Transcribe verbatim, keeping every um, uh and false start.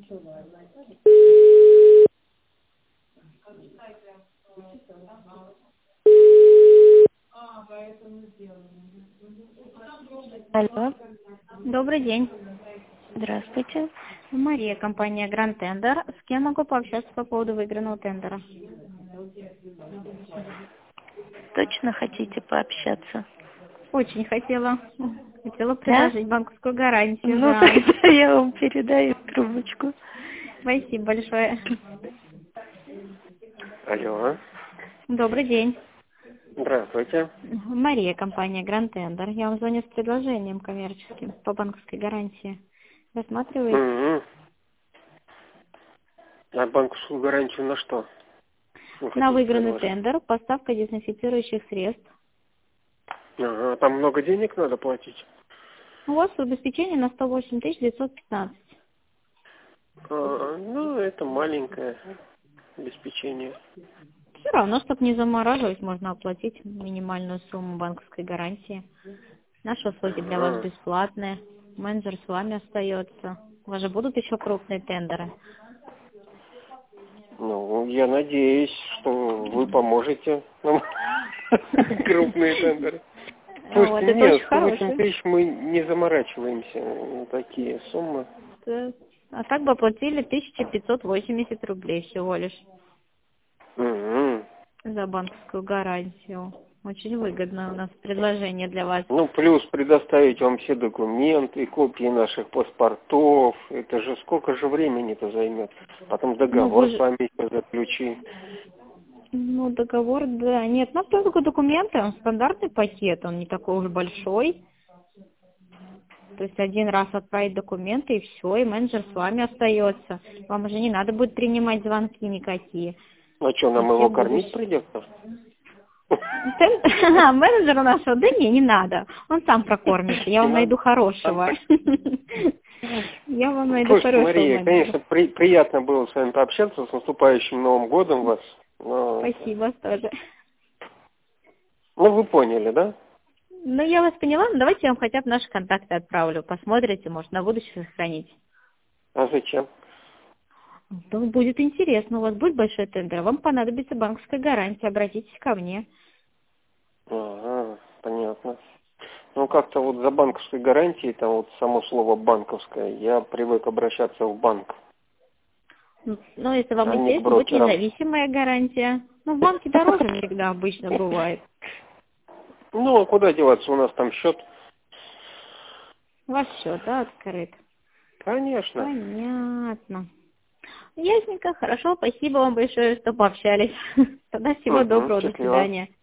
Алло, Добрый день. здравствуйте. Мария, компания Grand Tender. С кем могу пообщаться по поводу выигранного тендера? Точно хотите пообщаться? Очень хотела. Хотела Да? предложить банковскую гарантию, Ну, да. тогда я вам передаю трубочку. Спасибо большое. Алло, Добрый день. здравствуйте. Мария, компания Grand Tender. Я вам звоню с предложением коммерческим по банковской гарантии. Рассматриваете? М-м. А банковскую гарантию на что вы На хотите выигранный предложить? тендер поставка дезинфицирующих средств. Ага, там много денег надо платить? У вас обеспечение на сто восемь тысяч девятьсот пятнадцать. А, ну, это маленькое обеспечение. Все равно, чтобы не замораживать, можно оплатить минимальную сумму банковской гарантии. Наши услуги для вас Ага. бесплатные. Менеджер с вами остается. У вас же будут еще крупные тендеры. Ну, я надеюсь, что вы поможете нам. Крупные тендеры. Вот, Слушайте, это нет, очень сто восемь хороший. тысяч мы не заморачиваемся на такие суммы. Да. А так бы оплатили тысяча пятьсот восемьдесят рублей всего лишь М-м. за банковскую гарантию. Очень выгодное у нас предложение для вас. Ну, плюс предоставить вам все документы, копии наших паспортов. Это же сколько же времени-то займет? Потом Ну, вы договор с же... вами заключить. Ну, договор, да. Нет, ну, только документы, он стандартный пакет, он не такой уж большой. То есть один раз отправить документы, и все, и менеджер с вами остается. Вам уже не надо будет принимать звонки никакие. А что, И нам все его кормить будущие. придется? А, менеджер у нашего, да не, не надо. Он сам прокормится. Я Не вам найду надо? хорошего. Я вам найду Слушайте, хорошего Мария, менеджера. конечно, при- приятно было с вами пообщаться. С наступающим Новым годом вас. Но это- Спасибо тоже. Ну, вы поняли, да? Ну, я вас поняла. Ну, давайте я вам хотя бы наши контакты отправлю. Посмотрите, может, на будущее сохранить. А зачем? Ну, будет интересно. У вас будет большой тендер. Вам понадобится банковская гарантия. Обратитесь ко мне. Ага, понятно. Ну, как-то вот за банковской гарантией, там вот само слово банковское, я привык обращаться в банк, Ну, ну, если вам а не к интересно, будет брокерам. независимая гарантия. Ну, в банке дороже всегда обычно бывает. Ну, а куда деваться, у нас там счет. У вас счет, да, открыт? Конечно. Понятно. Ясненько, хорошо, спасибо вам большое, что пообщались. Тогда всего Угу, доброго, до счастливо. свидания.